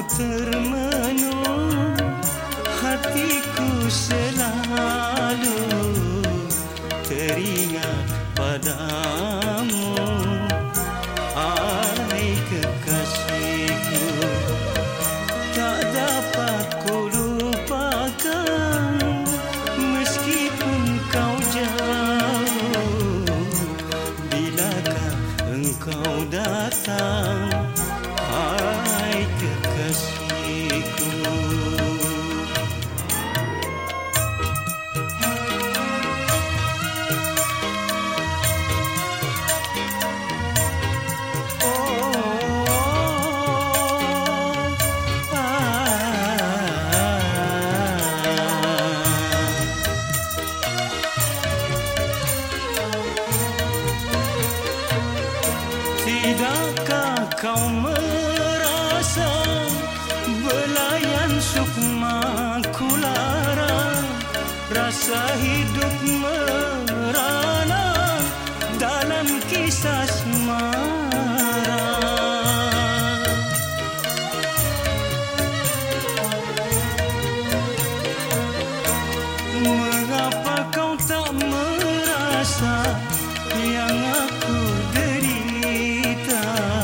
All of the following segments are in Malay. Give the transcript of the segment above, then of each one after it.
termenung, hatiku selalu teringat padamu. Hai kekasihku, tak dapat ku lupakan meskipun kau jauh. Bilakah engkau datang, hai kekasihku. Tidakkah kau merasa belayan sukma ku lara, rasa hidup merana dalam kisah asmara. Mengapa kau tak merasa yang aku derita?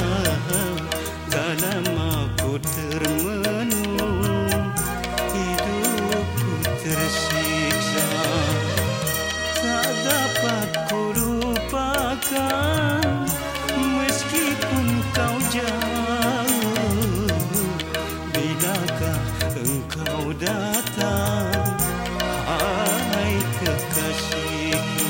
Dalam aku termenung, hidupku tersiksa. Tak dapat ku lupakan meskipun kau jauh. Bilakah engkau datang, hai kekasihku.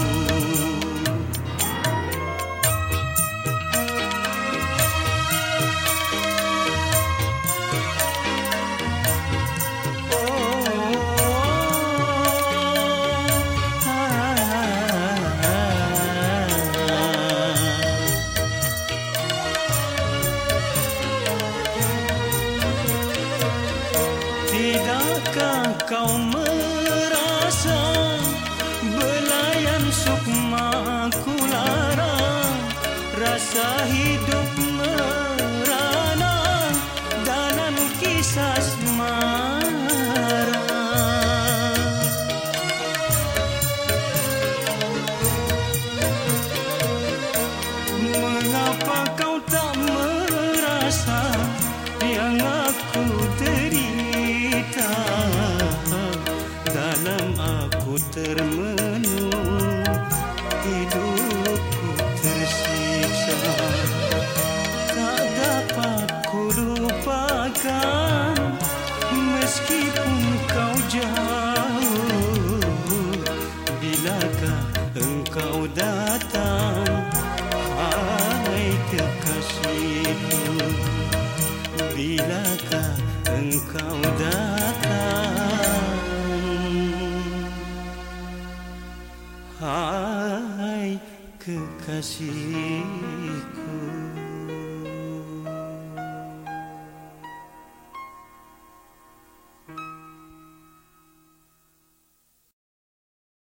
Tidakkah kau merasa belayan sukma ku lara, rasa hidup merana dalam kisah asmara. Mengapa kau tak merasa yang aku derita? Dalam aku termenung, hidupku tersiksa. Tak dapat ku lupakan meskipun kau jauh. Bilakah engkau datang, hai kekasihku? Bilakah engkau datang, hai kekasihku?